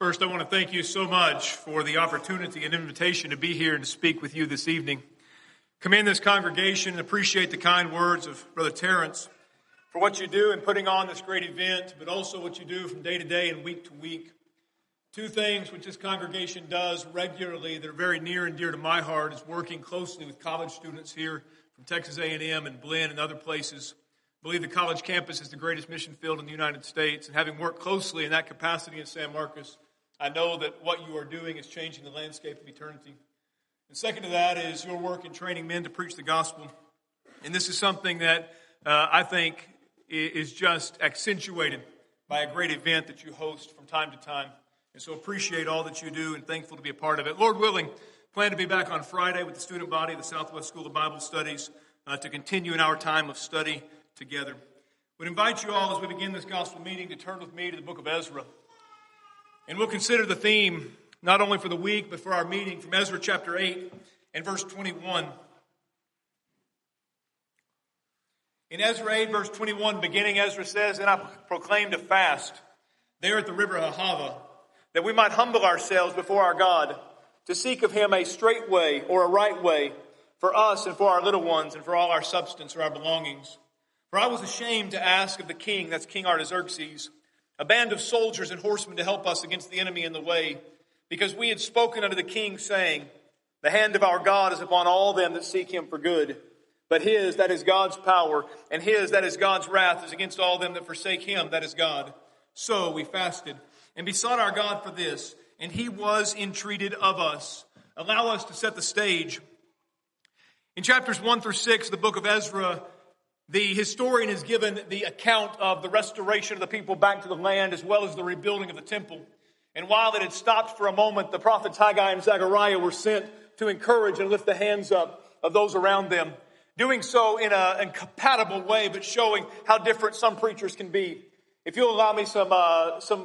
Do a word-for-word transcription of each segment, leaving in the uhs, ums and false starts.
First, I want to thank you so much for the opportunity and invitation to be here and to speak with you this evening. Commend this congregation and appreciate the kind words of Brother Terrence for what you do in putting on this great event, but also what you do from day to day and week to week. Two things which this congregation does regularly that are very near and dear to my heart is working closely with college students here from Texas A and M and Blinn and other places. I believe the college campus is the greatest mission field in the United States, and having worked closely in that capacity in San Marcos, I know that what you are doing is changing the landscape of eternity. And second to that is your work in training men to preach the gospel. And this is something that uh, I think is just accentuated by a great event that you host from time to time. And so appreciate all that you do and thankful to be a part of it. Lord willing, plan to be back on Friday with the student body of the Southwest School of Bible Studies uh, to continue in our time of study together. We'd invite you all as we begin this gospel meeting to turn with me to the book of Ezra. And we'll consider the theme, not only for the week, but for our meeting from Ezra chapter eight and verse twenty-one. In Ezra eight, verse twenty-one, beginning, Ezra says, "And I proclaimed a fast there at the river Ahava, that we might humble ourselves before our God, to seek of him a straight way or a right way for us and for our little ones and for all our substance or our belongings. For I was ashamed to ask of the king," that's King Artaxerxes, "a band of soldiers and horsemen to help us against the enemy in the way, because we had spoken unto the king, saying, the hand of our God is upon all them that seek him for good. But his, that is God's power, and his, that is God's wrath, is against all them that forsake him, that is God. So we fasted and besought our God for this, and he was entreated of us." Allow us to set the stage. In chapters one through six of the book of Ezra, the historian has given the account of the restoration of the people back to the land as well as the rebuilding of the temple. And while it had stopped for a moment, the prophets Haggai and Zechariah were sent to encourage and lift the hands up of those around them, doing so in an incompatible way, but showing how different some preachers can be. If you'll allow me some uh, some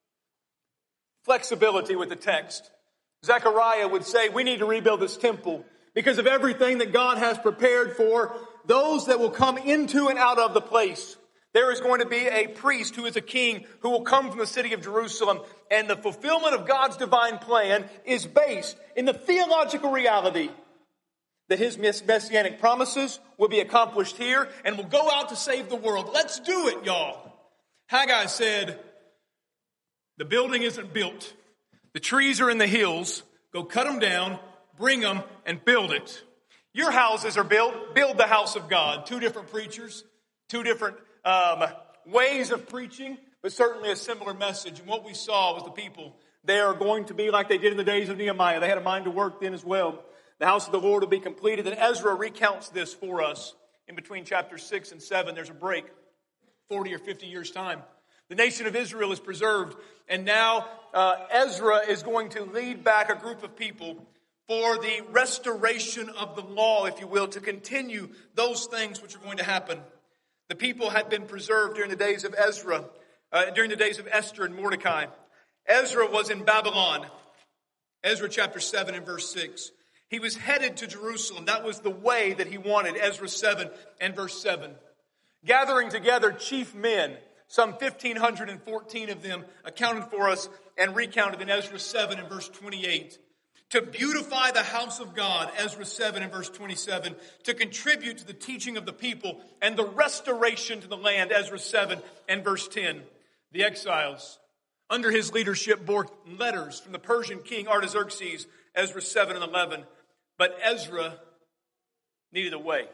flexibility with the text, Zechariah would say, we need to rebuild this temple because of everything that God has prepared for those that will come into and out of the place. There is going to be a priest who is a king who will come from the city of Jerusalem. And the fulfillment of God's divine plan is based in the theological reality that his messianic promises will be accomplished here and will go out to save the world. Let's do it, y'all. Haggai said, the building isn't built. The trees are in the hills. Go cut them down, bring them, and build it. Your houses are built. Build the house of God. Two different preachers, two different um, ways of preaching, but certainly a similar message. And what we saw was the people, they are going to be like they did in the days of Nehemiah. They had a mind to work then as well. The house of the Lord will be completed. And Ezra recounts this for us in between chapters six and seven. There's a break, forty or fifty years' time. The nation of Israel is preserved. And now uh, Ezra is going to lead back a group of people for the restoration of the law, if you will, to continue those things which are going to happen. The people had been preserved during the days of Ezra, uh, during the days of Esther and Mordecai. Ezra was in Babylon. Ezra chapter seven and verse six. He was headed to Jerusalem. That was the way that he wanted. Ezra seven and verse seven. Gathering together chief men, some one thousand five hundred fourteen of them accounted for us and recounted in Ezra seven and verse twenty-eight. To beautify the house of God, Ezra seven and verse twenty-seven, to contribute to the teaching of the people and the restoration to the land, Ezra seven and verse ten. The exiles, under his leadership, bore letters from the Persian king Artaxerxes, Ezra seven and eleven. But Ezra needed a way.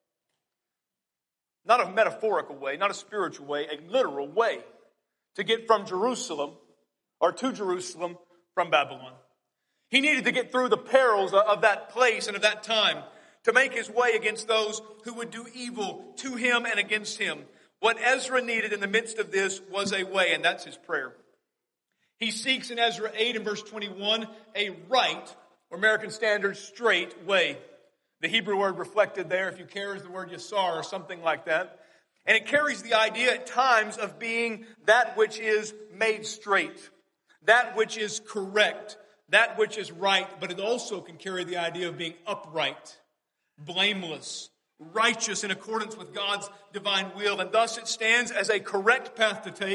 Not a metaphorical way, not a spiritual way, a literal way to get from Jerusalem, or to Jerusalem from Babylon. He needed to get through the perils of that place and of that time to make his way against those who would do evil to him and against him. What Ezra needed in the midst of this was a way, and that's his prayer. He seeks in Ezra eight and verse twenty-one a right, or American Standard, straight way. The Hebrew word reflected there, if you care, is the word yasar or something like that. And it carries the idea at times of being that which is made straight, that which is correct, that which is right, but it also can carry the idea of being upright, blameless, righteous in accordance with God's divine will. And thus it stands as a correct path to take,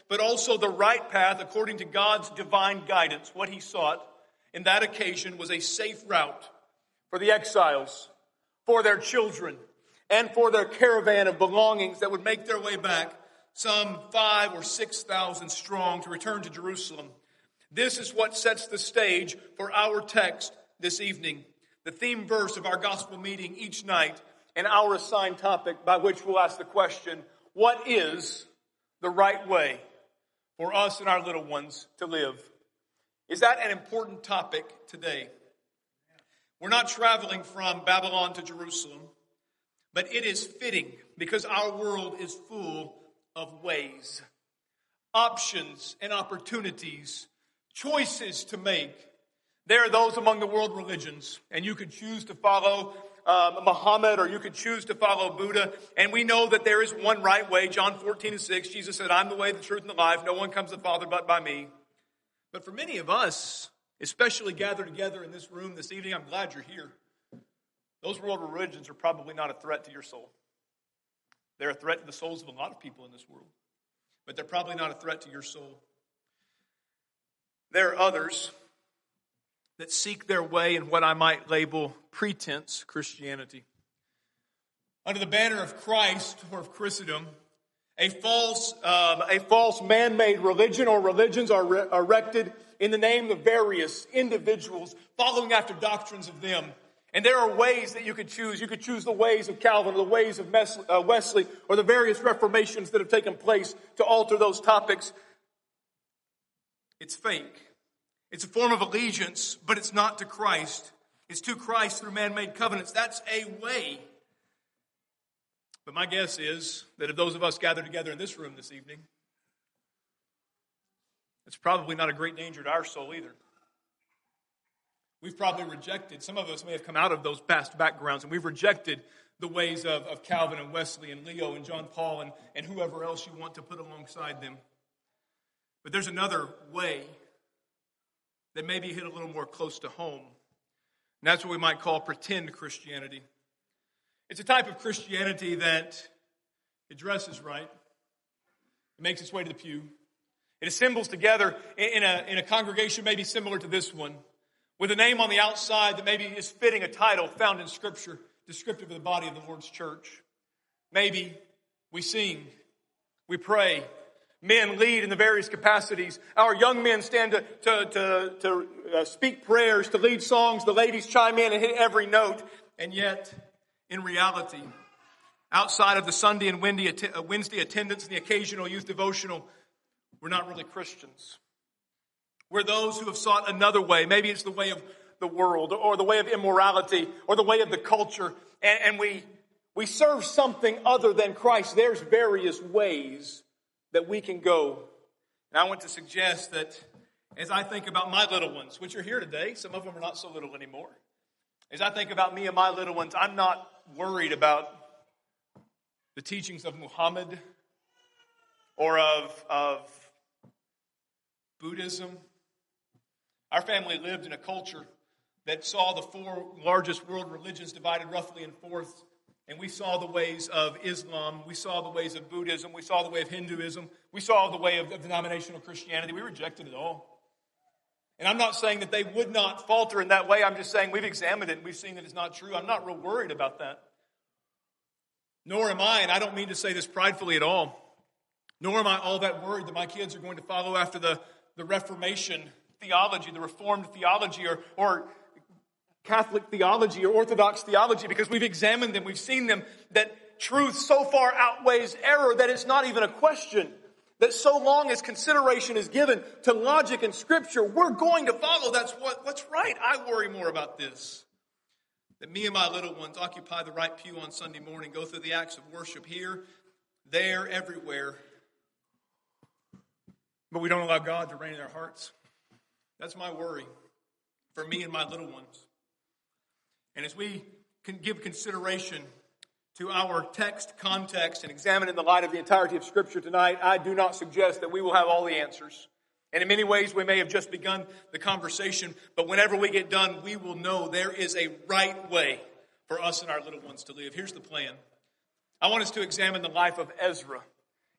but also the right path according to God's divine guidance. What he sought in that occasion was a safe route for the exiles, for their children, and for their caravan of belongings that would make their way back, some five or six thousand strong, to return to Jerusalem. This is what sets the stage for our text this evening, the theme verse of our gospel meeting each night, and our assigned topic by which we'll ask the question, what is the right way for us and our little ones to live? Is that an important topic today? We're not traveling from Babylon to Jerusalem, but it is fitting because our world is full of ways, options and opportunities, choices to make. There are those among the world religions, and you could choose to follow um, Muhammad, or you could choose to follow Buddha, and we know that there is one right way. John fourteen and six, Jesus said, I'm the way, the truth, and the life. No one comes to the Father but by me. But for many of us, especially gathered together in this room this evening, I'm glad you're here. Those world religions are probably not a threat to your soul. They're a threat to the souls of a lot of people in this world, but they're probably not a threat to your soul. There are others that seek their way in what I might label pretense Christianity. Under the banner of Christ or of Christendom, a false, um, a false man-made religion or religions are re- erected in the name of various individuals following after doctrines of them. And there are ways that you could choose. You could choose the ways of Calvin or the ways of Wesley or the various reformations that have taken place to alter those topics. It's fake. It's a form of allegiance, but it's not to Christ. It's to Christ through man-made covenants. That's a way. But my guess is that of those of us gathered together in this room this evening, it's probably not a great danger to our soul either. We've probably rejected, some of us may have come out of those past backgrounds, and we've rejected the ways of, of Calvin and Wesley and Leo and John Paul and, and whoever else you want to put alongside them. But there's another way that maybe hit a little more close to home. And that's what we might call pretend Christianity. It's a type of Christianity that it dresses right. It makes its way to the pew. It assembles together in a, in a congregation maybe similar to this one, with a name on the outside that maybe is fitting a title found in Scripture, descriptive of the body of the Lord's church. Maybe we sing, we pray, men lead in the various capacities. Our young men stand to, to, to, to uh, speak prayers, to lead songs. The ladies chime in and hit every note. And yet, in reality, outside of the Sunday and Wednesday attendance and the occasional youth devotional, we're not really Christians. We're those who have sought another way. Maybe it's the way of the world or the way of immorality or the way of the culture. And, and we, we serve something other than Christ. There's various ways that we can go. And I want to suggest that as I think about my little ones, which are here today, some of them are not so little anymore. As I think about me and my little ones, I'm not worried about the teachings of Muhammad or of, of Buddhism. Our family lived in a culture that saw the four largest world religions divided roughly in fourths. And we saw the ways of Islam. We saw the ways of Buddhism. We saw the way of Hinduism. We saw the way of, of denominational Christianity. We rejected it all. And I'm not saying that they would not falter in that way. I'm just saying we've examined it and we've seen that it's not true. I'm not real worried about that. Nor am I, and I don't mean to say this pridefully at all, nor am I all that worried that my kids are going to follow after the, the Reformation theology, the Reformed theology, or, or Catholic theology, or Orthodox theology, because we've examined them, we've seen them, that truth so far outweighs error that it's not even a question. That so long as consideration is given to logic and Scripture, we're going to follow. That's what, what's right. I worry more about this. That me and my little ones occupy the right pew on Sunday morning, go through the acts of worship here, there, everywhere. But we don't allow God to reign in our hearts. That's my worry for me and my little ones. And as we can give consideration to our text context and examine in the light of the entirety of Scripture tonight, I do not suggest that we will have all the answers. And in many ways, we may have just begun the conversation, but whenever we get done, we will know there is a right way for us and our little ones to live. Here's the plan. I want us to examine the life of Ezra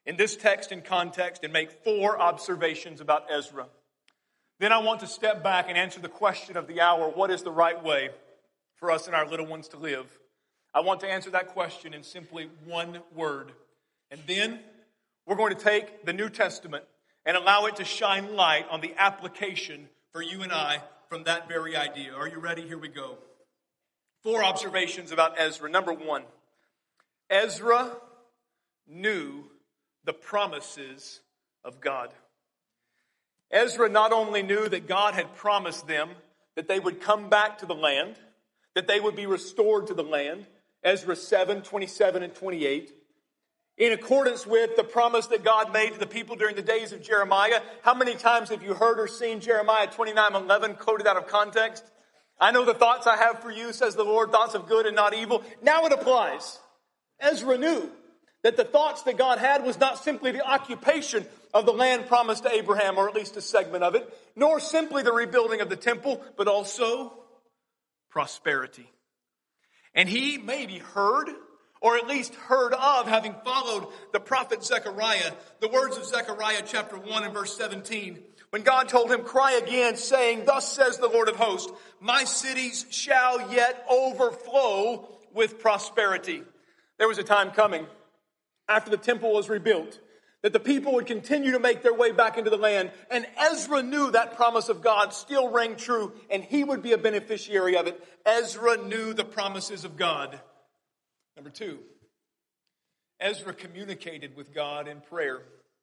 in this text and context and make four observations about Ezra. Then I want to step back and answer the question of the hour, what is the right way for us and our little ones to live? I want to answer that question in simply one word. And then we're going to take the New Testament and allow it to shine light on the application for you and I from that very idea. Are you ready? Here we go. Four observations about Ezra. Number one, Ezra knew the promises of God. Ezra not only knew that God had promised them that they would come back to the land, that they would be restored to the land, Ezra seven, twenty-seven and twenty-eight, in accordance with the promise that God made to the people during the days of Jeremiah. How many times have you heard or seen Jeremiah twenty-nine eleven quoted out of context? I know the thoughts I have for you, says the Lord, thoughts of good and not evil. Now it applies. Ezra knew that the thoughts that God had was not simply the occupation of the land promised to Abraham, or at least a segment of it, nor simply the rebuilding of the temple, but also prosperity. And he maybe heard, or at least heard of, having followed the prophet Zechariah, the words of Zechariah chapter one and verse seventeen, when God told him, cry again, saying, thus says the Lord of hosts, my cities shall yet overflow with prosperity. There was a time coming, after the temple was rebuilt, that the people would continue to make their way back into the land. And Ezra knew that promise of God still rang true, and he would be a beneficiary of it. Ezra knew the promises of God. Number two, Ezra communicated with God in prayer.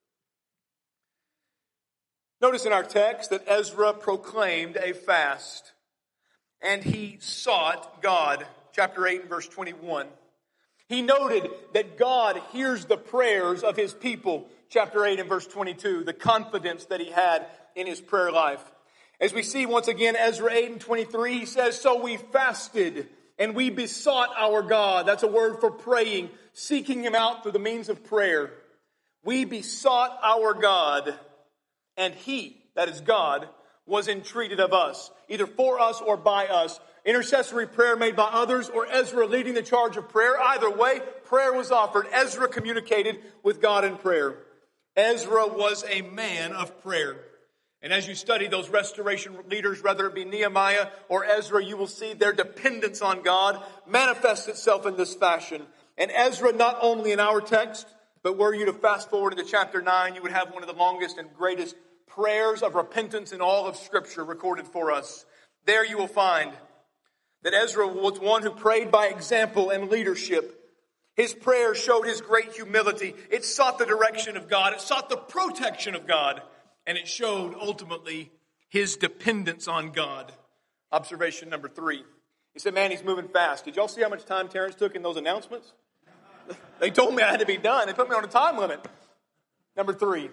Notice in our text that Ezra proclaimed a fast, and he sought God. Chapter eight and verse twenty-one. He noted that God hears the prayers of his people. Chapter eight and verse twenty-two, the confidence that he had in his prayer life. As we see once again, Ezra eight and twenty-three, he says, so we fasted and we besought our God. That's a word for praying, seeking him out through the means of prayer. We besought our God, and he, that is God, was entreated of us, either for us or by us. Intercessory prayer made by others, or Ezra leading the charge of prayer. Either way, prayer was offered. Ezra communicated with God in prayer. Ezra was a man of prayer. And as you study those restoration leaders, whether it be Nehemiah or Ezra, you will see their dependence on God manifest itself in this fashion. And Ezra, not only in our text, but were you to fast forward into chapter nine, you would have one of the longest and greatest prayers of repentance in all of Scripture recorded for us. There you will find that Ezra was one who prayed by example and leadership. His prayer showed his great humility. It sought the direction of God. It sought the protection of God. And it showed ultimately his dependence on God. Observation number three. He said, man, he's moving fast. Did y'all see how much time Terrence took in those announcements? They told me I had to be done. They put me on a time limit. Number three.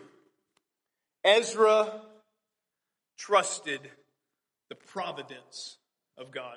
Ezra trusted the providence of God.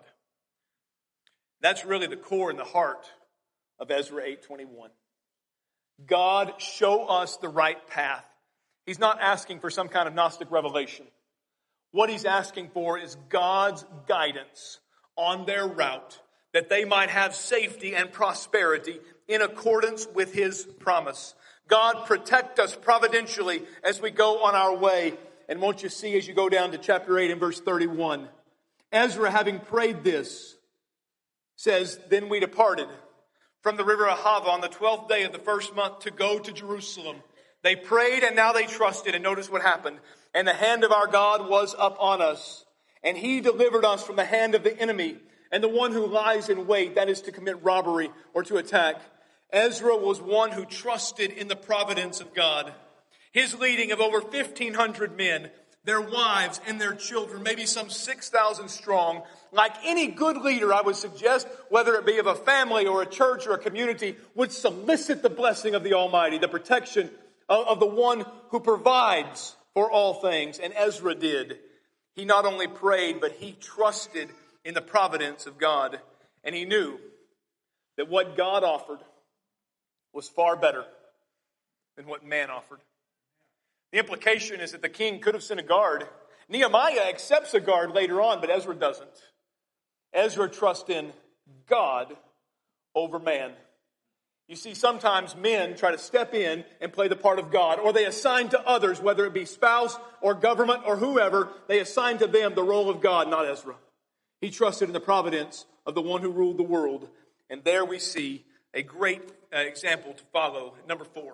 That's really the core and the heart of Ezra eight twenty-one. God, show us the right path. He's not asking for some kind of Gnostic revelation. What he's asking for is God's guidance on their route, that they might have safety and prosperity in accordance with his promise. God, protect us providentially as we go on our way. And won't you see as you go down to chapter eight and verse thirty-one, Ezra, having prayed this, says, then we departed from the river Ahava on the twelfth day of the first month to go to Jerusalem. They prayed and now they trusted. And notice what happened. And the hand of our God was up on us. And he delivered us from the hand of the enemy and the one who lies in wait, that is to commit robbery or to attack. Ezra was one who trusted in the providence of God. His leading of over fifteen hundred men, their wives and their children, maybe some six thousand strong. Like any good leader, I would suggest, whether it be of a family or a church or a community, would solicit the blessing of the Almighty, the protection of, of the one who provides for all things. And Ezra did. He not only prayed, but he trusted in the providence of God. And he knew that what God offered was far better than what man offered. The implication is that the king could have sent a guard. Nehemiah accepts a guard later on, but Ezra doesn't. Ezra trusts in God over man. You see, sometimes men try to step in and play the part of God, or they assign to others, whether it be spouse or government or whoever, they assign to them the role of God, not Ezra. He trusted in the providence of the one who ruled the world. And there we see a great uh, example to follow. Number four.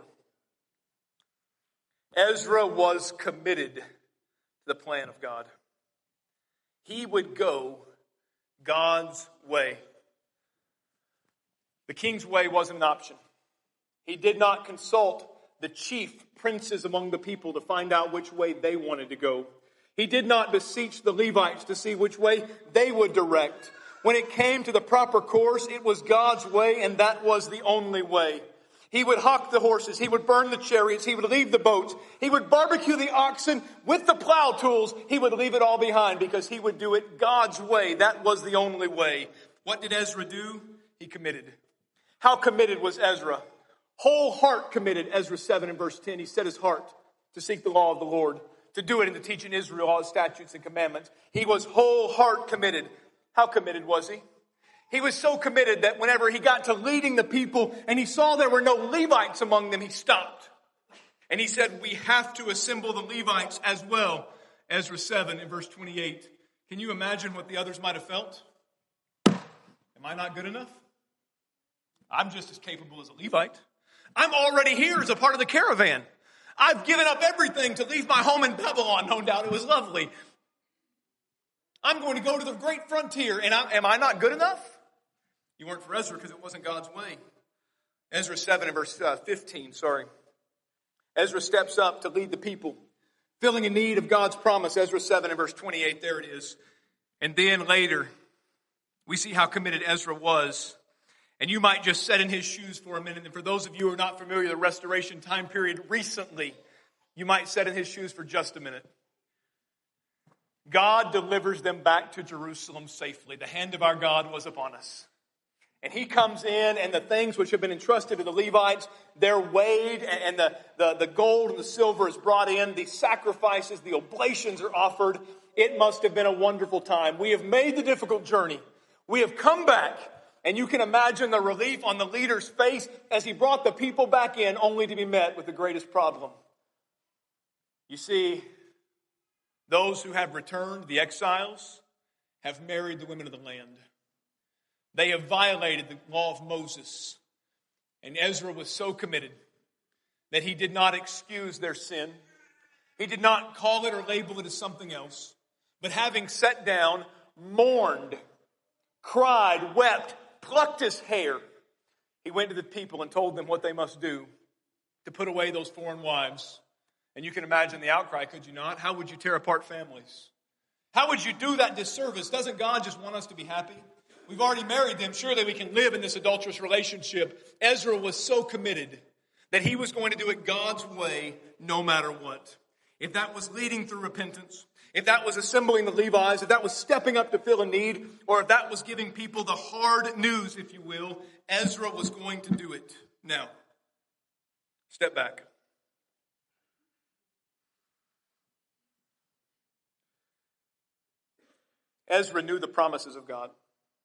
Ezra was committed to the plan of God. He would go God's way. The king's way wasn't an option. He did not consult the chief princes among the people to find out which way they wanted to go. He did not beseech the Levites to see which way they would direct. When it came to the proper course, it was God's way, and that was the only way. He would hock the horses. He would burn the chariots. He would leave the boats. He would barbecue the oxen with the plow tools. He would leave it all behind because he would do it God's way. That was the only way. What did Ezra do? He committed. How committed was Ezra? Whole heart committed. Ezra seven and verse ten. He set his heart to seek the law of the Lord, to do it and to teach in Israel all his statutes and commandments. He was whole heart committed. How committed was he? He was so committed that whenever he got to leading the people and he saw there were no Levites among them, he stopped. And he said, we have to assemble the Levites as well. Ezra seven and verse twenty-eight. Can you imagine what the others might have felt? Am I not good enough? I'm just as capable as a Levite. I'm already here as a part of the caravan. I've given up everything to leave my home in Babylon. No doubt it was lovely. I'm going to go to the great frontier. And I, am I not good enough? You weren't for Ezra because it wasn't God's way. Ezra seven and verse uh, fifteen, sorry. Ezra steps up to lead the people, filling a need of God's promise. Ezra seven and verse twenty-eight, there it is. And then later, we see how committed Ezra was. And you might just sit in his shoes for a minute. And for those of you who are not familiar with the restoration time period recently, you might sit in his shoes for just a minute. God delivers them back to Jerusalem safely. The hand of our God was upon us. And he comes in, and the things which have been entrusted to the Levites, they're weighed, and the, the, the gold and the silver is brought in. The sacrifices, the oblations are offered. It must have been a wonderful time. We have made the difficult journey. We have come back. And you can imagine the relief on the leader's face as he brought the people back in, only to be met with the greatest problem. You see, those who have returned, the exiles, have married the women of the land. They have violated the law of Moses. And Ezra was so committed that he did not excuse their sin. He did not call it or label it as something else. But having sat down, mourned, cried, wept, plucked his hair. He went to the people and told them what they must do to put away those foreign wives. And you can imagine the outcry, could you not? How would you tear apart families? How would you do that disservice? Doesn't God just want us to be happy? We've already married them. Surely we can live in this adulterous relationship. Ezra was so committed that he was going to do it God's way no matter what. If that was leading through repentance, if that was assembling the Levites, if that was stepping up to fill a need, or if that was giving people the hard news, if you will, Ezra was going to do it. Now, step back. Ezra knew the promises of God.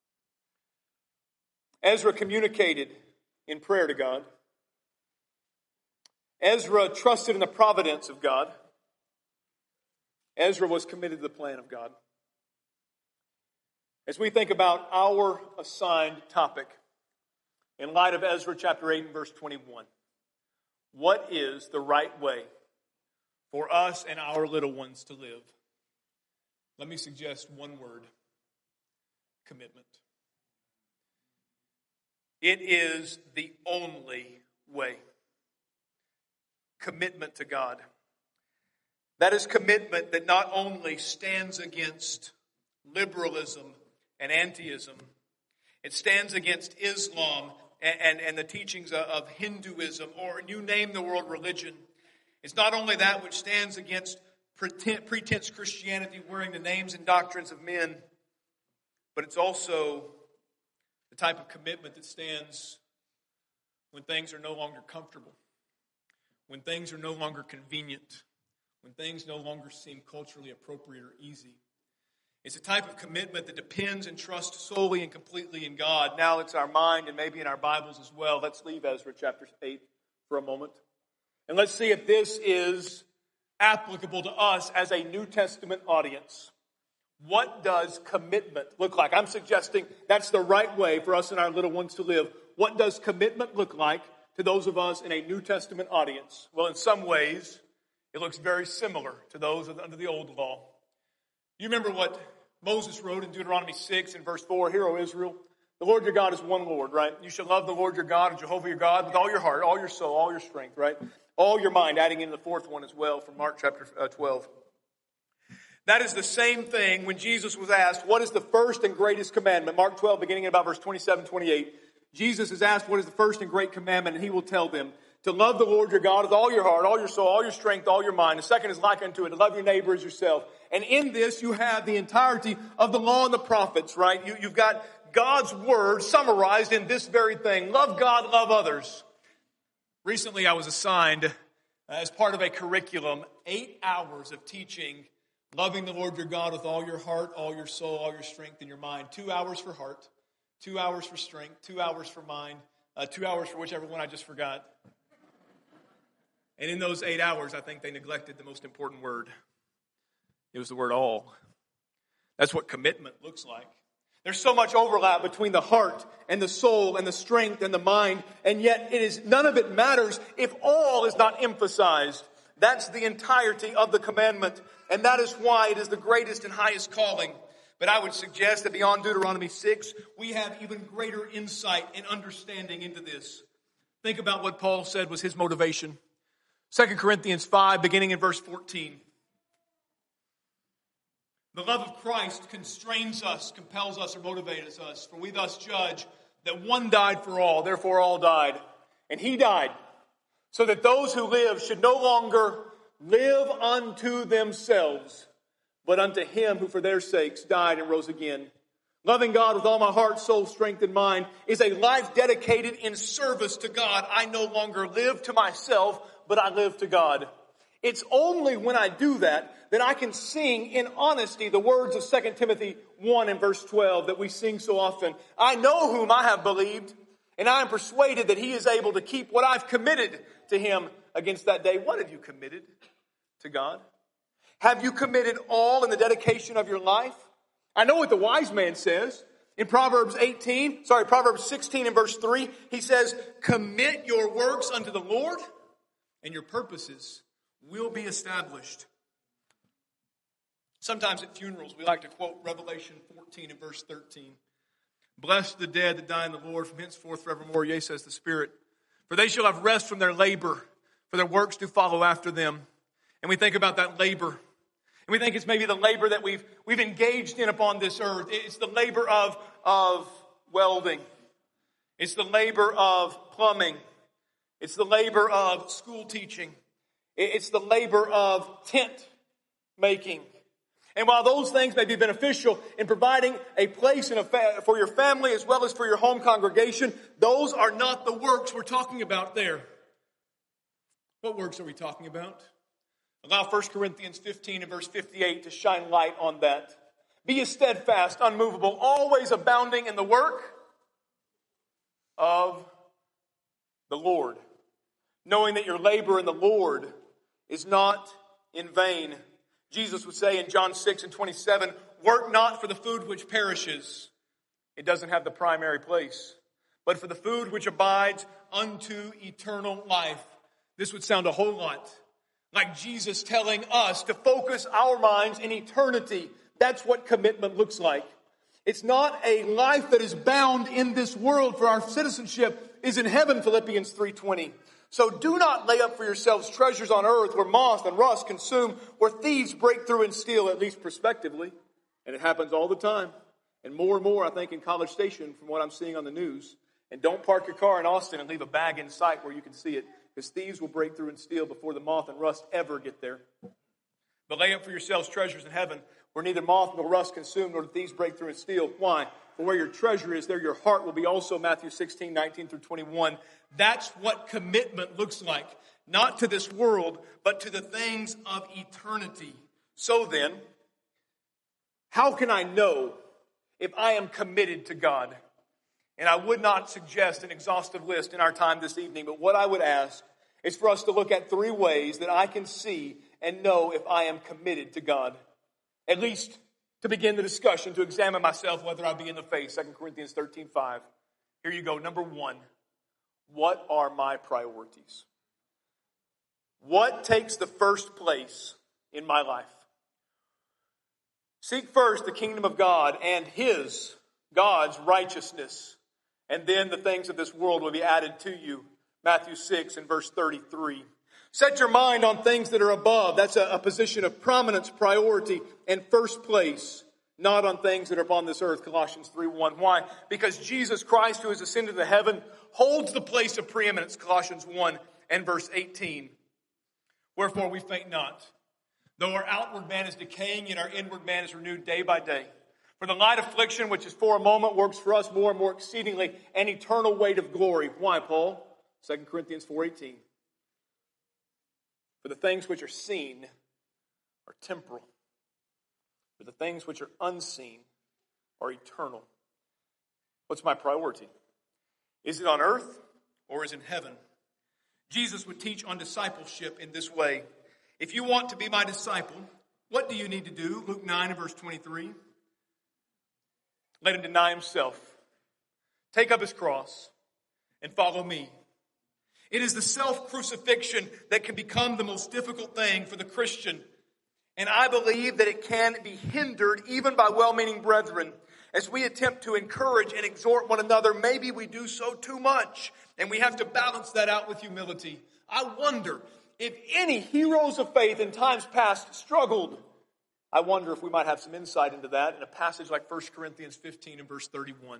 Ezra communicated in prayer to God. Ezra trusted in the providence of God. Ezra was committed to the plan of God. As we think about our assigned topic, in light of Ezra chapter eight and verse twenty-one, what is the right way for us and our little ones to live? Let me suggest one word: commitment. It is the only way. Commitment to God. That is commitment that not only stands against liberalism and antiism, it stands against Islam and, and, and the teachings of, of Hinduism, or you name the world religion. It's not only that which stands against pretense, pretense Christianity, wearing the names and doctrines of men, but it's also the type of commitment that stands when things are no longer comfortable, when things are no longer convenient, when things no longer seem culturally appropriate or easy. It's a type of commitment that depends and trusts solely and completely in God. Now it's our mind and maybe in our Bibles as well. Let's leave Ezra chapter eight for a moment. And let's see if this is applicable to us as a New Testament audience. What does commitment look like? I'm suggesting that's the right way for us and our little ones to live. What does commitment look like to those of us in a New Testament audience? Well, in some ways, it looks very similar to those under the old law. You remember what Moses wrote in Deuteronomy six and verse four, Hear, O Israel, the Lord your God is one Lord, right? You shall love the Lord your God and Jehovah your God with all your heart, all your soul, all your strength, right? All your mind, adding in the fourth one as well from Mark chapter twelve. That is the same thing when Jesus was asked, what is the first and greatest commandment? Mark twelve, beginning at about verse twenty-seven, twenty-eight. Jesus is asked, what is the first and great commandment? And he will tell them, to love the Lord your God with all your heart, all your soul, all your strength, all your mind. The second is like unto it, to love your neighbor as yourself. And in this, you have the entirety of the law and the prophets, right? You, you've got God's word summarized in this very thing. Love God, love others. Recently, I was assigned, uh, as part of a curriculum, eight hours of teaching loving the Lord your God with all your heart, all your soul, all your strength, and your mind. Two hours for heart, two hours for strength, two hours for mind, uh, two hours for whichever one I just forgot. And in those eight hours, I think they neglected the most important word. It was the word all. That's what commitment looks like. There's so much overlap between the heart and the soul and the strength and the mind, and yet it is none of it matters if all is not emphasized. That's the entirety of the commandment, and that is why it is the greatest and highest calling. But I would suggest that beyond Deuteronomy six, we have even greater insight and understanding into this. Think about what Paul said was his motivation. Second Corinthians five, beginning in verse fourteen. The love of Christ constrains us, compels us, or motivates us. For we thus judge that one died for all, therefore all died. And he died, so that those who live should no longer live unto themselves, but unto him who for their sakes died and rose again. Loving God with all my heart, soul, strength, and mind is a life dedicated in service to God. I no longer live to myself, but I live to God. It's only when I do that that I can sing in honesty the words of Second Timothy one and verse twelve that we sing so often. I know whom I have believed, and I am persuaded that he is able to keep what I've committed to him against that day. What have you committed to God? Have you committed all in the dedication of your life? I know what the wise man says. In Proverbs eighteen, sorry, Proverbs sixteen and verse three, he says, commit your works unto the Lord, and your purposes will be established. Sometimes at funerals, we like to quote Revelation fourteen and verse thirteen. Bless the dead that die in the Lord from henceforth forevermore, yea, says the Spirit. For they shall have rest from their labor, for their works do follow after them. And we think about that labor. And we think it's maybe the labor that we've we've engaged in upon this earth. It's the labor of, of welding. It's the labor of plumbing. It's the labor of school teaching. It's the labor of tent making. And while those things may be beneficial in providing a place in a fa- for your family as well as for your home congregation, those are not the works we're talking about there. What works are we talking about? Allow First Corinthians fifteen and verse fifty-eight to shine light on that. Be ye steadfast, unmovable, always abounding in the work of the Lord, knowing that your labor in the Lord is not in vain. Jesus would say in John six and twenty-seven, work not for the food which perishes. It doesn't have the primary place. But for the food which abides unto eternal life. This would sound a whole lot like Jesus telling us to focus our minds in eternity. That's what commitment looks like. It's not a life that is bound in this world, for our citizenship is in heaven, Philippians three twenty. So do not lay up for yourselves treasures on earth where moth and rust consume, where thieves break through and steal, at least prospectively. And it happens all the time. And more and more, I think, in College Station from what I'm seeing on the news. And don't park your car in Austin and leave a bag in sight where you can see it, because thieves will break through and steal before the moth and rust ever get there. But lay up for yourselves treasures in heaven where neither moth nor rust consume, nor the thieves break through and steal. Why? For where your treasure is, there your heart will be also, Matthew sixteen, nineteen through twenty-one. That's what commitment looks like. Not to this world, but to the things of eternity. So then, How can I know if I am committed to God? And I would not suggest an exhaustive list in our time this evening, but what I would ask is for us to look at three ways that I can see and know if I am committed to God. At least to begin the discussion, to examine myself whether I be in the faith. Second Corinthians thirteen five. Here you go. Number one, what are my priorities? What takes the first place in my life? Seek first the kingdom of God and His, God's righteousness, and then the things of this world will be added to you. Matthew six and verse thirty-three. Set your mind on things that are above. That's a, a position of prominence, priority, and first place. Not on things that are upon this earth. Colossians three one. Why? Because Jesus Christ, who has ascended to heaven, holds the place of preeminence. Colossians one and verse eighteen. Wherefore we faint not. Though our outward man is decaying, yet our inward man is renewed day by day. For the light affliction, which is for a moment, works for us more and more exceedingly an eternal weight of glory. Why, Paul? Second Corinthians four eighteen. For the things which are seen are temporal. For the things which are unseen are eternal. What's my priority? Is it on earth or is it in heaven? Jesus would teach on discipleship in this way. If you want to be my disciple, what do you need to do? Luke nine and verse twenty-three. Let him deny himself, take up his cross, and follow me. It is the self-crucifixion that can become the most difficult thing for the Christian. And I believe that it can be hindered even by well-meaning brethren. As we attempt to encourage and exhort one another, maybe we do so too much. And we have to balance that out with humility. I wonder if any heroes of faith in times past struggled. I wonder if we might have some insight into that in a passage like First Corinthians fifteen and verse thirty-one.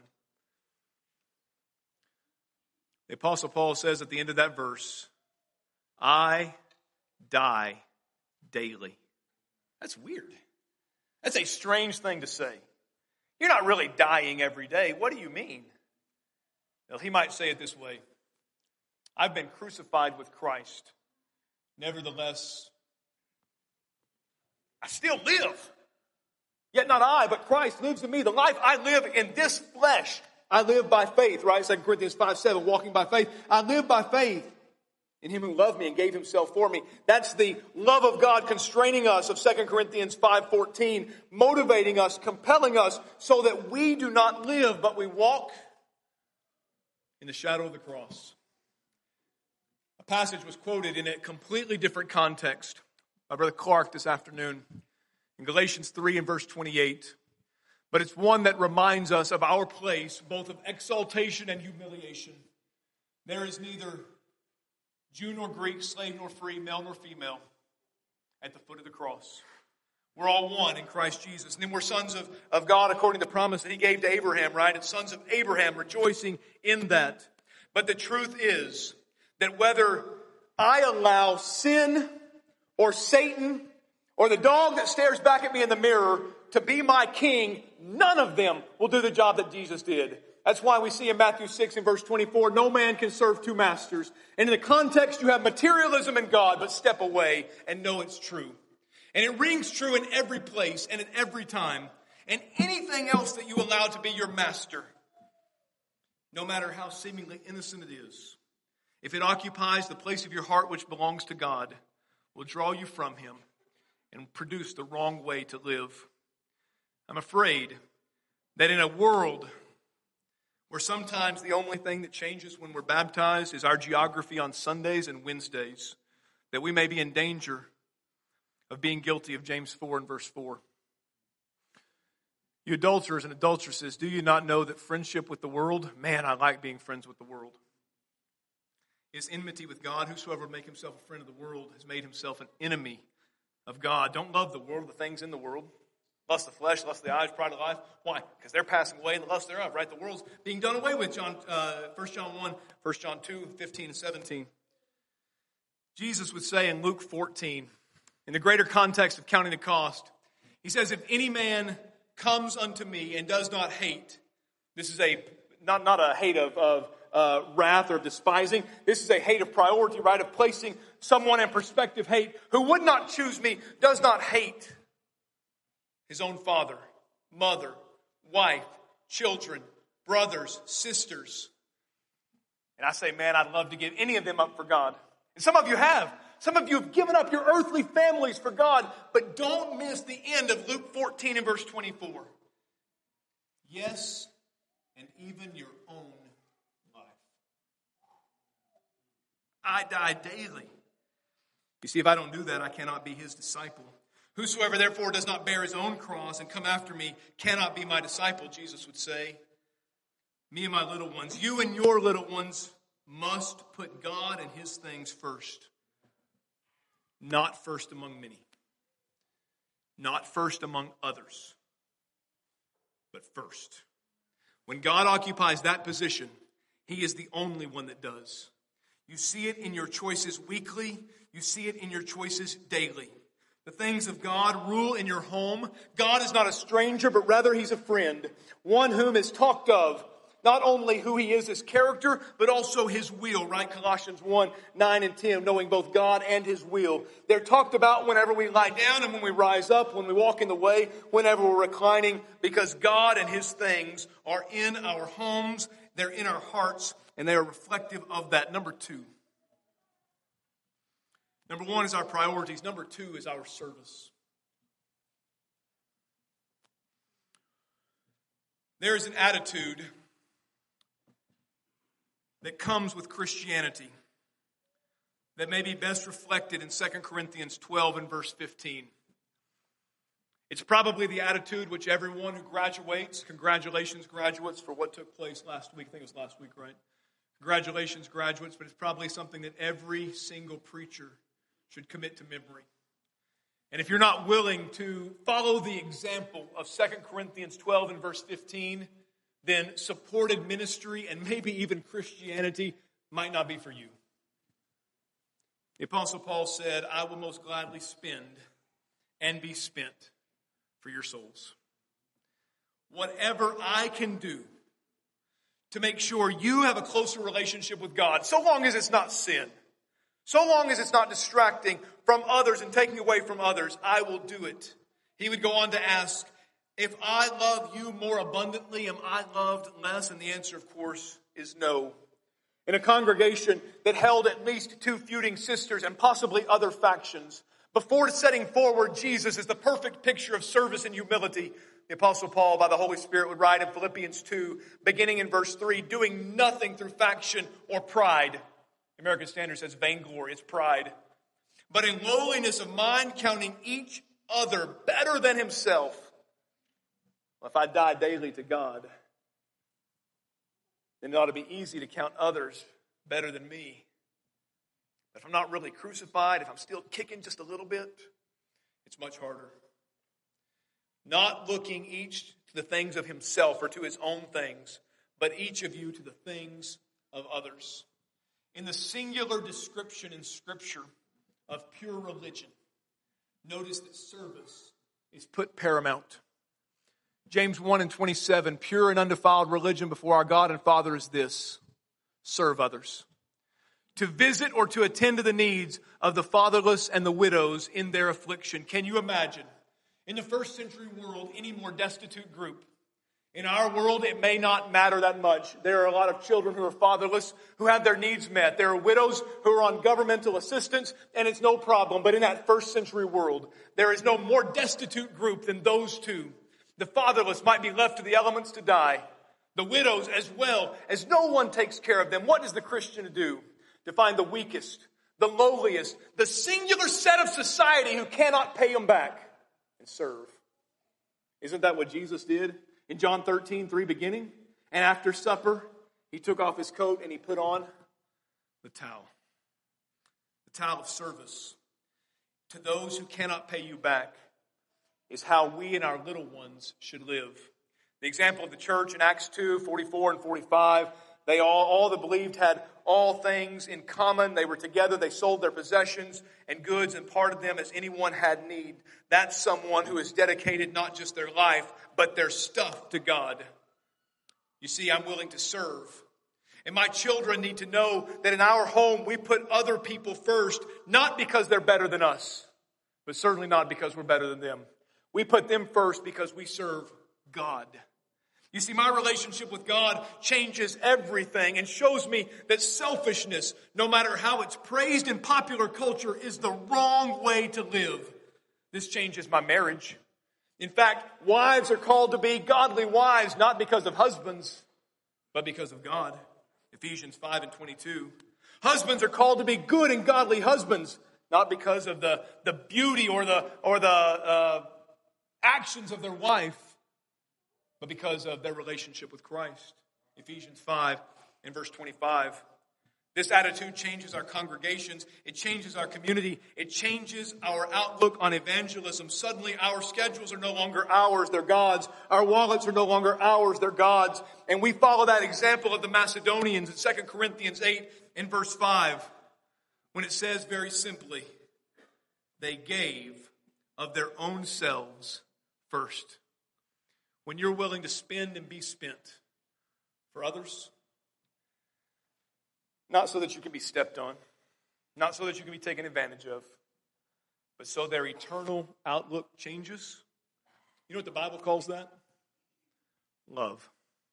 The Apostle Paul says at the end of that verse, I die daily. That's weird. That's a strange thing to say. You're not really dying every day. What do you mean? Well, he might say it this way. I've been crucified with Christ. Nevertheless, I still live. Yet not I, but Christ lives in me. The life I live in this flesh, I live by faith, right? Second Corinthians five seven, walking by faith. I live by faith in Him who loved me and gave Himself for me. That's the love of God constraining us of Second Corinthians five fourteen, motivating us, compelling us so that we do not live, but we walk in the shadow of the cross. A passage was quoted in a completely different context by Brother Clark this afternoon in Galatians three and verse twenty-eight. But it's one that reminds us of our place, both of exaltation and humiliation. There is neither Jew nor Greek, slave nor free, male nor female, at the foot of the cross. We're all one in Christ Jesus. And then we're sons of, of God according to the promise that He gave to Abraham, right? And sons of Abraham, rejoicing in that. But the truth is that whether I allow sin or Satan or the dog that stares back at me in the mirror to be my king, none of them will do the job that Jesus did. That's why we see in Matthew six and verse twenty-four, no man can serve two masters. And in the context, you have materialism in God, but step away and know it's true. And it rings true in every place and at every time. And anything else that you allow to be your master, no matter how seemingly innocent it is, if it occupies the place of your heart which belongs to God, will draw you from Him and produce the wrong way to live. I'm afraid that in a world where sometimes the only thing that changes when we're baptized is our geography on Sundays and Wednesdays, that we may be in danger of being guilty of James four and verse four. You adulterers and adulteresses, do you not know that friendship with the world, man, I like being friends with the world, is enmity with God? Whosoever would make himself a friend of the world has made himself an enemy of God. Don't love the world, the things in the world. Lust of the flesh, lust of the eyes, pride of life. Why? Because they're passing away and the lust thereof, right? The world's being done away with. John, uh, First John one, First John two, fifteen and seventeen. Jesus would say in Luke fourteen, in the greater context of counting the cost, He says, if any man comes unto me and does not hate, this is a, not, not a hate of, of uh, wrath or despising. This is a hate of priority, right? Of placing someone in perspective hate. Who would not choose me does not hate his own father, mother, wife, children, brothers, sisters. And I say, man, I'd love to give any of them up for God. And some of you have. Some of you have given up your earthly families for God, but don't miss the end of Luke fourteen and verse twenty-four. Yes, and even your own life. I die daily. You see, if I don't do that, I cannot be his disciple. Whosoever therefore does not bear his own cross and come after me cannot be my disciple, Jesus would say. Me and my little ones, you and your little ones must put God and his things first. Not first among many. Not first among others. But first. When God occupies that position, he is the only one that does. You see it in your choices weekly. You see it in your choices daily. The things of God rule in your home. God is not a stranger, but rather he's a friend. One whom is talked of. Not only who he is, his character, but also his will, right? Colossians one, nine and ten, knowing both God and his will. They're talked about whenever we lie down and when we rise up, when we walk in the way, whenever we're reclining, because God and his things are in our homes, they're in our hearts, and they are reflective of that. Number two. Number one is our priorities. Number two is our service. There is an attitude that comes with Christianity that may be best reflected in Second Corinthians twelve and verse fifteen. It's probably the attitude which everyone who graduates, congratulations graduates for what took place last week. I think it was last week, right? Congratulations graduates, but it's probably something that every single preacher should commit to memory. And if you're not willing to follow the example of Second Corinthians twelve and verse fifteen, then supported ministry and maybe even Christianity might not be for you. The Apostle Paul said, I will most gladly spend and be spent for your souls. Whatever I can do to make sure you have a closer relationship with God, so long as it's not sin, so long as it's not distracting from others and taking away from others, I will do it. He would go on to ask, if I love you more abundantly, am I loved less? And the answer, of course, is no. In a congregation that held at least two feuding sisters and possibly other factions, before setting forward Jesus as the perfect picture of service and humility, the Apostle Paul, by the Holy Spirit, would write in Philippians two, beginning in verse three, doing nothing through faction or pride. The American Standard says vainglory, it's pride. But in lowliness of mind, counting each other better than himself. Well, if I die daily to God, then it ought to be easy to count others better than me. But if I'm not really crucified, if I'm still kicking just a little bit, it's much harder. Not looking each to the things of himself or to his own things, but each of you to the things of others. In the singular description in Scripture of pure religion, notice that service is put paramount. James one and twenty-seven, pure and undefiled religion before our God and Father is this, serve others. To visit or to attend to the needs of the fatherless and the widows in their affliction. Can you imagine, in the first century world, any more destitute group? In our world, it may not matter that much. There are a lot of children who are fatherless, who have their needs met. There are widows who are on governmental assistance, and it's no problem. But in that first century world, there is no more destitute group than those two. The fatherless might be left to the elements to die. The widows as well, as no one takes care of them. What does the Christian do? To find the weakest, the lowliest, the singular set of society who cannot pay them back and serve. Isn't that what Jesus did in John thirteen, three beginning? And after supper, he took off his coat and he put on the towel. The towel of service to those who cannot pay you back. Is how we and our little ones should live. The example of the church in Acts two, forty-four and forty-five, they all, all that believed had all things in common. They were together, they sold their possessions and goods and parted them as anyone had need. That's someone who has dedicated not just their life, but their stuff to God. You see, I'm willing to serve. And my children need to know that in our home we put other people first, not because they're better than us, but certainly not because we're better than them. We put them first because we serve God. You see, my relationship with God changes everything and shows me that selfishness, no matter how it's praised in popular culture, is the wrong way to live. This changes my marriage. In fact, wives are called to be godly wives, not because of husbands, but because of God. Ephesians five and twenty-two. Husbands are called to be good and godly husbands, not because of the, the beauty or the, or the uh, actions of their wife, but because of their relationship with Christ. Ephesians five and verse twenty-five. This attitude changes our congregations. It changes our community. It changes our outlook on evangelism. Suddenly our schedules are no longer ours, they're God's. Our wallets are no longer ours, they're God's. And we follow that example of the Macedonians in Second Corinthians eight and verse five, when it says very simply, they gave of their own selves first. When you're willing to spend and be spent for others, not so that you can be stepped on, not so that you can be taken advantage of, but so their eternal outlook changes. You know what the Bible calls that? Love.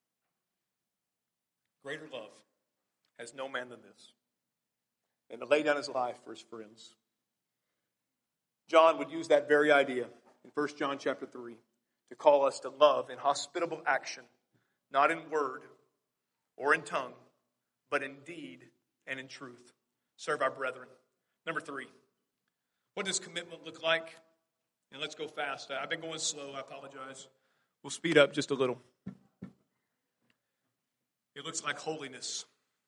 Greater love has no man than this, and to lay down his life for his friends. John would use that very idea in First John chapter three to call us to love in hospitable action, not in word or in tongue, but in deed and in truth. Serve our brethren. Number three, what does commitment look like? And let's go fast. I've been going slow. I apologize. We'll speed up just a little. It looks like holiness.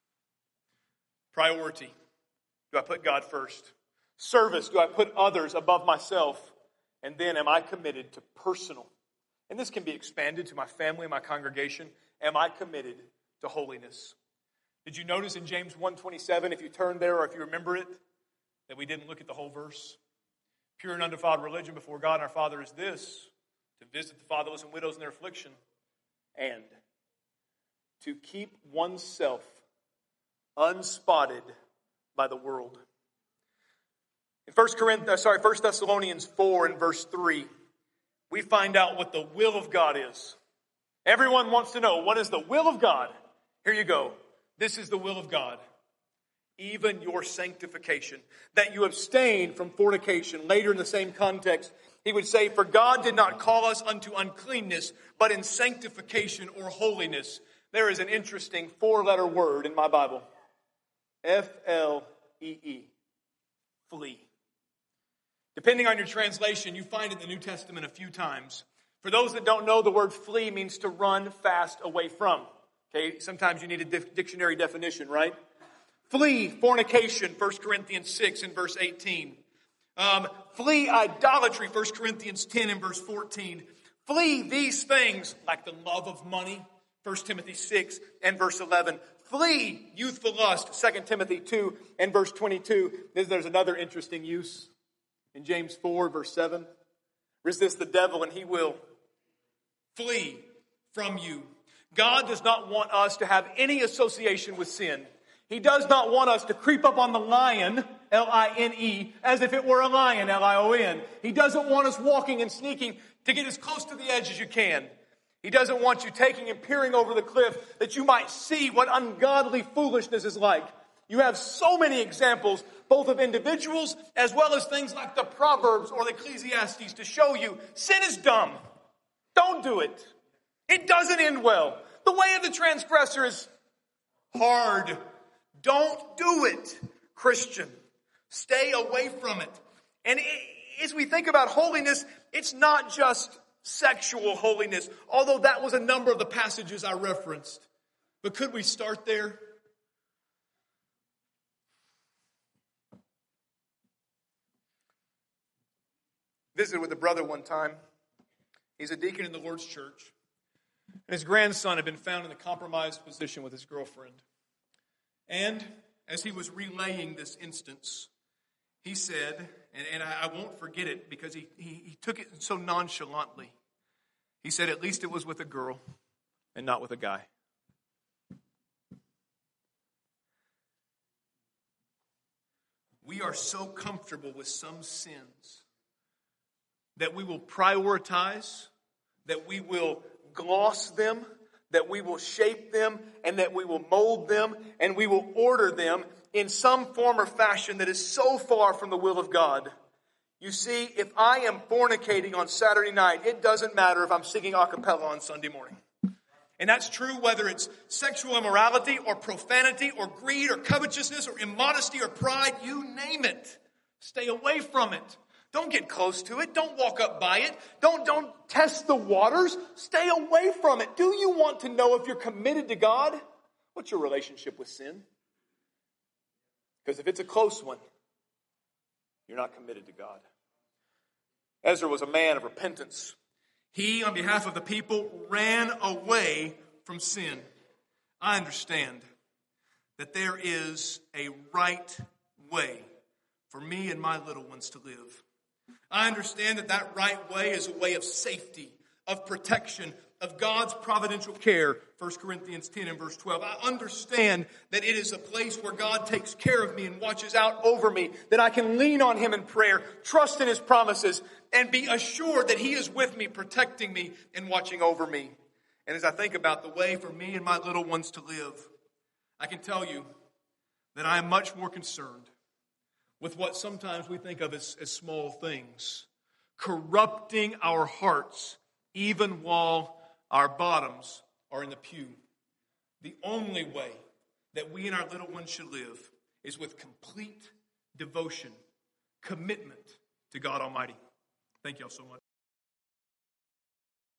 Priority. Do I put God first? Service. Do I put others above myself? And then am I committed to personal? And this can be expanded to my family and my congregation. Am I committed to holiness? Did you notice in James one twenty-seven, if you turn there or if you remember it, that we didn't look at the whole verse? Pure and undefiled religion before God and our Father is this, to visit the fatherless and widows in their affliction, and to keep oneself unspotted by the world. In First Corinthians, sorry, First Thessalonians four and verse three, we find out what the will of God is. Everyone wants to know, what is the will of God? Here you go. This is the will of God. Even your sanctification, that you abstain from fornication. Later in the same context, he would say, for God did not call us unto uncleanness, but in sanctification or holiness. There is an interesting four-letter word in my Bible. F L E E. Flee. Depending on your translation, you find it in the New Testament a few times. For those that don't know, the word flee means to run fast away from. Okay, sometimes you need a dic- dictionary definition, right? Flee fornication, First Corinthians six and verse eighteen. Um, flee idolatry, First Corinthians ten and verse fourteen. Flee these things, like the love of money, First Timothy six and verse eleven. Flee youthful lust, Second Timothy two and verse twenty-two. There's another interesting use in James four, verse seven. Resist the devil and he will flee from you. God does not want us to have any association with sin. He does not want us to creep up on the lion, L I N E, as if it were a lion, L I O N. He doesn't want us walking and sneaking to get as close to the edge as you can. He doesn't want you taking and peering over the cliff that you might see what ungodly foolishness is like. You have so many examples, both of individuals as well as things like the Proverbs or the Ecclesiastes, to show you sin is dumb. Don't do it. It doesn't end well. The way of the transgressor is hard. Don't do it, Christian. Stay away from it. And as we think about holiness, it's not just sexual holiness, although that was a number of the passages I referenced. But could we start there? Visited with a brother one time. He's a deacon in the Lord's church. And his grandson had been found in a compromised position with his girlfriend. And as he was relaying this instance, he said, and, and I, I won't forget it because he, he, he took it so nonchalantly. He said, at least it was with a girl and not with a guy. We are so comfortable with some sins that we will prioritize, that we will gloss them, that we will shape them, and that we will mold them, and we will order them in some form or fashion that is so far from the will of God. You see, if I am fornicating on Saturday night, it doesn't matter if I'm singing a cappella on Sunday morning. And that's true whether it's sexual immorality or profanity or greed or covetousness or immodesty or pride, you name it. Stay away from it. Don't get close to it. Don't walk up by it. Don't, don't test the waters. Stay away from it. Do you want to know if you're committed to God? What's your relationship with sin? Because if it's a close one, you're not committed to God. Ezra was a man of repentance. He, on behalf of the people, ran away from sin. I understand that there is a right way for me and my little ones to live. I understand that that right way is a way of safety, of protection, of God's providential care. First Corinthians ten and verse twelve. I understand that it is a place where God takes care of me and watches out over me, that I can lean on Him in prayer, trust in His promises, and be assured that He is with me, protecting me and watching over me. And as I think about the way for me and my little ones to live, I can tell you that I am much more concerned with what sometimes we think of as, as small things, corrupting our hearts even while our bottoms are in the pew. The only way that we and our little ones should live is with complete devotion, commitment to God Almighty. Thank you all so much.